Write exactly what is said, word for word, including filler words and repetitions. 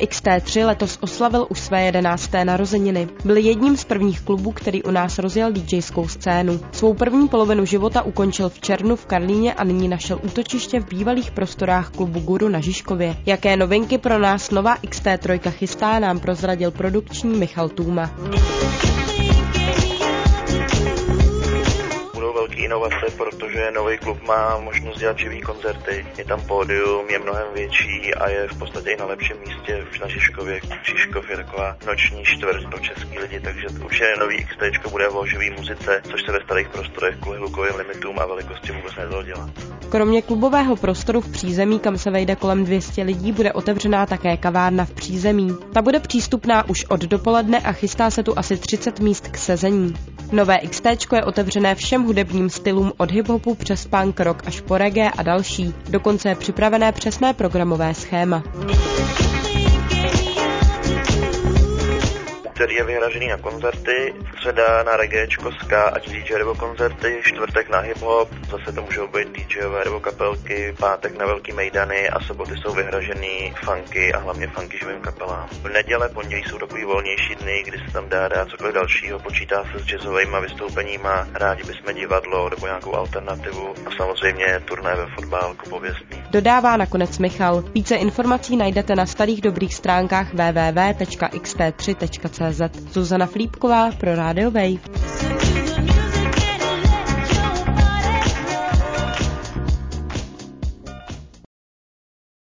X T tři letos oslavil už své jedenácté narozeniny. Byl jedním z prvních klubů, který u nás rozjel DJskou scénu. Svou první polovinu života ukončil v červnu v Karlíně a nyní našel útočiště v bývalých prostorách klubu Guru na Žižkově. Jaké novinky pro nás nová X T tři chystá, nám prozradil produkční Michal Tůma. Inovace, protože nový klub má možnost dělat živý koncerty, je tam pódium, je mnohem větší a je v podstatě i na lepším místě na Žižkově. Žižkov je taková noční čtvrť pro český lidi, takže určitě nový XTčko bude o živý muzice, což se ve starých prostorech kvůli hlukovým limitům a velikosti vůbec nedalo dělat. Kromě klubového prostoru v přízemí, kam se vejde kolem dvě stě lidí, bude otevřená také kavárna v přízemí. Ta bude přístupná už od dopoledne a chystá se tu asi třicet míst k sezení. Nové XTčko je otevřené všem hudebním stylům od hiphopu přes punk, rock až po reggae a další. Dokonce je připravené přesné programové schéma. Který je vyhražený na koncerty, středa na reggaečko, ska, ať D J nebo koncerty, čtvrtek na hip-hop, zase to můžou být DJové nebo kapelky, pátek na velký mejdany a soboty jsou vyhražený funky a hlavně funky živým kapelám. V neděle, pondělí jsou takový volnější dny, kdy se tam dá dát cokoliv dalšího, počítá se s jazzovými vystoupeníma, rádi bychom divadlo nebo nějakou alternativu a samozřejmě turné ve fotbálku pověstný. Dodává nakonec Michal. Více informací najdete na starých dobrých stránkách w w w tečka x t tři tečka c z. Zuzana Flípková pro Radio Wave.